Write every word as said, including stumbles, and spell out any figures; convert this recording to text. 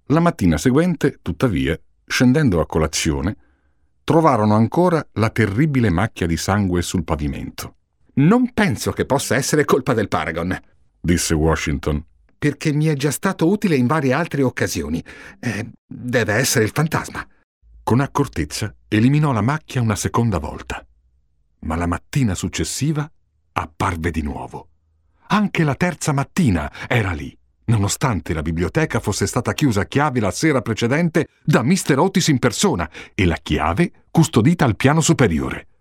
La mattina seguente, tuttavia, scendendo a colazione, trovarono ancora la terribile macchia di sangue sul pavimento. «Non penso che possa essere colpa del Paragon», disse Washington, «perché mi è già stato utile in varie altre occasioni. Eh, deve essere il fantasma». Con accortezza eliminò la macchia una seconda volta, ma la mattina successiva apparve di nuovo. Anche la terza mattina era lì, nonostante la biblioteca fosse stata chiusa a chiave la sera precedente da mister Otis in persona e la chiave custodita al piano superiore.